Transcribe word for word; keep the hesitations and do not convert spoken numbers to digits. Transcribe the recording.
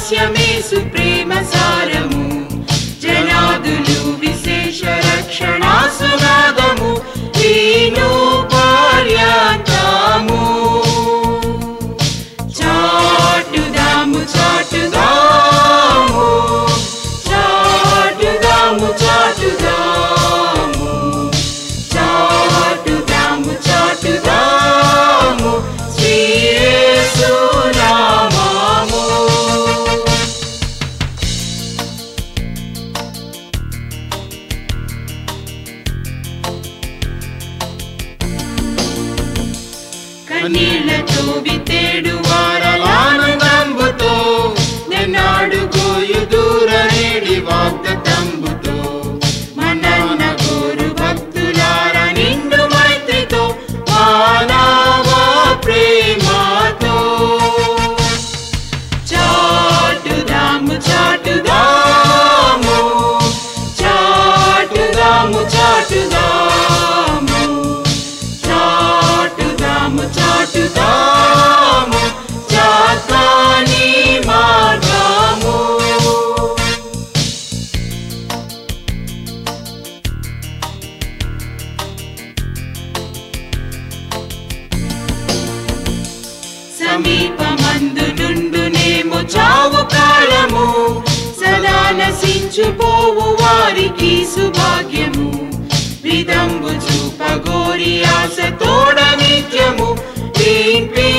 రహస్యమేసు ప్రేమ సారము జనాదులు విశేష రక్షణ సునాదము వీను పర్యంతము చాటుదాము చాటుదాము చాటుదాము చాటుదాము చాటుదాము చాటుదాము శ్రీ యేసు నామము. కన్నీళ్లతో విత్తేడు వారలానందంబుతో నన్నాడుగోయు దూరనేడి వాగ్దత్తంబుతో మనన్న గోరు భక్తులార నిండు మైత్రితో మానవ ప్రేమతో చాటుదాము చాటుదాము చాటుదాము చాటుదాము చాటుదాము చాటుదాము చాకాని మార్గము. సమీపమందు నుండునేమో చావు కాలము సదా నశించుపోవు వారికి సుభాగ్యము విదంబు చూపగోరి ఆశ తోడ నిత్యము